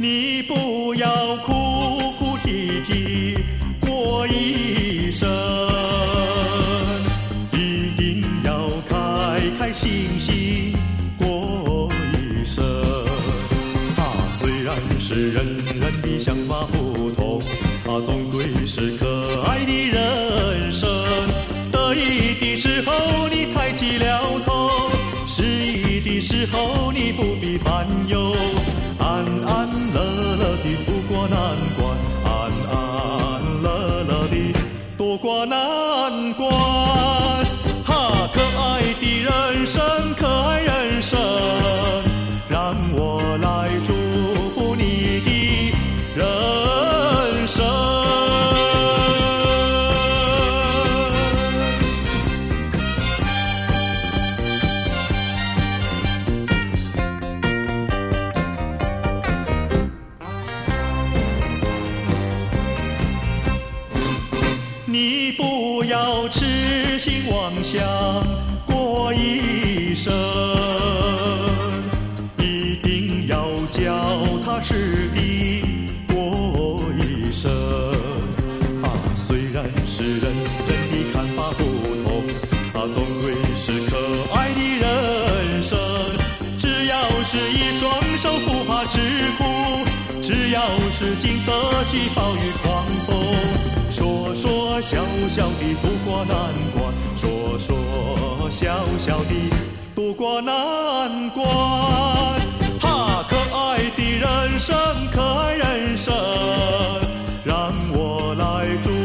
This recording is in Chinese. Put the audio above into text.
你不要哭哭啼啼过一生，一定要开开心心过一生。虽然是人人的想法不同，总归是可爱的人生。得意的时候你抬起了头，失意的时候你不必烦忧，安安乐乐地度过难关，安安乐乐地度过难关。可爱的人生，可爱人生，让我来祝福你的人生。你不要痴心妄想过一生，一定要脚踏实地过一生。虽然是人人的看法不同，总归是可爱的人生。只要是一双手不怕吃苦，只要是经得起暴雨狂风，说说笑笑地度过难关，说说笑笑地度过难关。可爱的人生，可爱人生，让我来祝